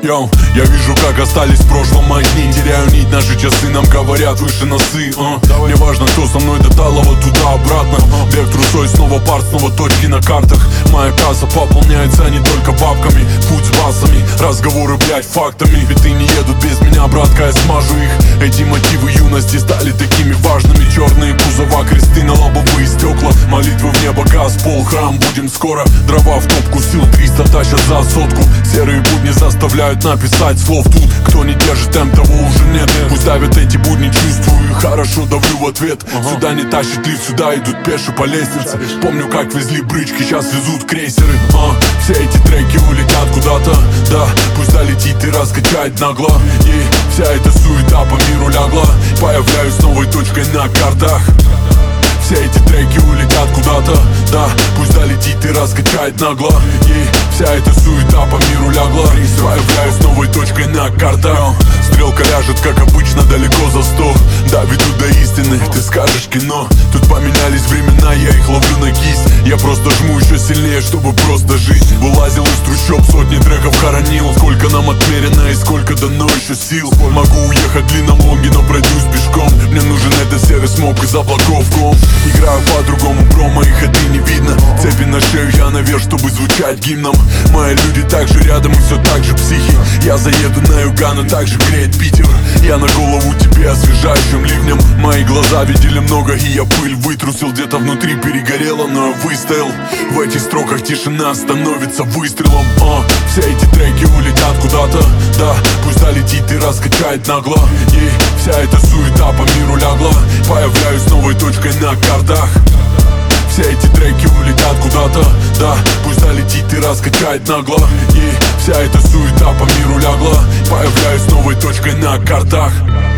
Йоу, я вижу, как остались в прошлом мои дни. Теряю нить, наши часы нам говорят выше носы. Мне важно, кто со мной до талого, туда-обратно. Бег трусой, снова парт, снова точки на картах. Моя касса пополняется не только бабками. Путь с басами, разговоры, блять, фактами. Биты не едут без меня, братка, я смажу их. Эти мотивы юности стали такими важными. Черные кузова, кресты на лобовые стекла. Молитвы в небо, газ, пол, храм. Будем скоро, дрова в топку, сил 300 тащат за сотку. Серые будни заставляют написать слов тут. Кто не держит темп, того уже нет. Пусть давят эти будни, чувствую и хорошо давлю в ответ. Сюда не тащит лифт, сюда идут пеши по лестнице. Помню, как везли брычки, сейчас везут крейсеры. Все эти треки улетят куда-то, да. Пусть долетит и раскачает нагло. И вся эта суета по миру лягла. Появляюсь новой точкой на картах. Все эти треки улетят куда-то, да. Пусть долетит и раскачает нагло. И вся эта суета по миру лягла. Появляюсь новой точкой на картах. Стрелка ляжет, как обычно, далеко за 100. Да, веду до истины, ты скажешь кино. Тут поменялись времена, я их ловлю на кисть. Я просто жму еще сильнее, чтобы просто жить. Вылазил из трущоб, сотни треков хоронил. Сколько нам отмерено и сколько дано еще сил. Могу уехать в длинном лонге, но пройдусь пешком. Мне нужен этот серый смог из облаков ком. Играю по-другому, бро, моих ходы не видно. Цепи на шею, я наверх, чтобы звучать гимном. Мои люди также рядом и все так же психи. Я заеду на юга, но также греет Питер. Я на голову тебе освежающим ливнем. Мои глаза видели много, и я пыль вытрусил. Где-то внутри перегорело, но я выстоял. В этих строках тишина становится выстрелом. Все эти треки улетят куда-то, да. Пусть долетит и раскачает нагло. И вся эта суета по миру лягла. Появляюсь новой точкой на картах. Все эти треки улетят куда-то, да. Пусть долетит и раскачает нагло. И вся эта суета по миру лягла. Появляюсь новой точкой на картах.